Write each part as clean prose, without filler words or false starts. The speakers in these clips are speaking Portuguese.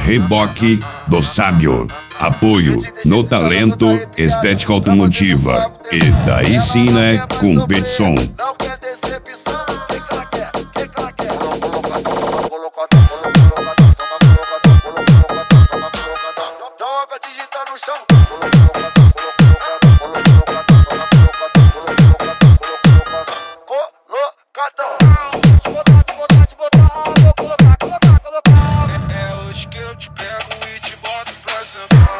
Reboque do Sábio. Apoio no talento, estética automotiva. E daí sim, né? Competição. Não quer decepção, quem que ela quer? Quem que ela quer? Joga digital no chão. É hoje que eu te pego e te boto pra sentar.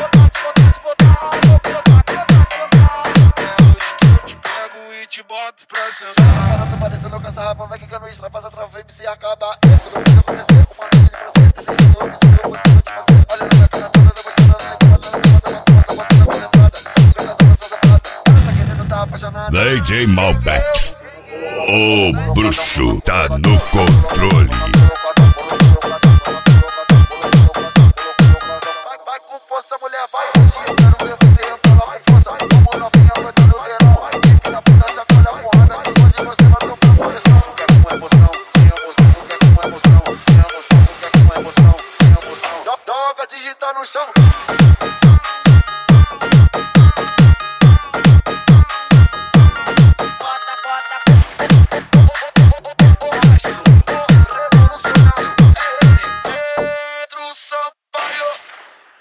É hoje que eu te pego e te boto pra sentar. Parado parecendo com essa rapa, vai quicando isso, faz a trava e se acaba. Tudo precisa aparecer com uma noite de prazer. Desejando que se eu vou te satisfazer. Olha na minha cara toda, demonstrando na cama, essa batida concentrada. Sabe que ela tá nessa safada. Ela tá querendo, tá apaixonada. DJ Malbec. O bruxo tá no controle. Vai com força, mulher, vai. Eu quero ver você entrar lá com força. Como novinha, vai dando verão. Fica na bunda, chacoalha a porrada. Que hoje você vai tocar pressão. Tu quer com emoção, sem emoção. Tu quer com emoção, sem emoção. Tu quer com emoção, sem emoção. Joga digital no chão.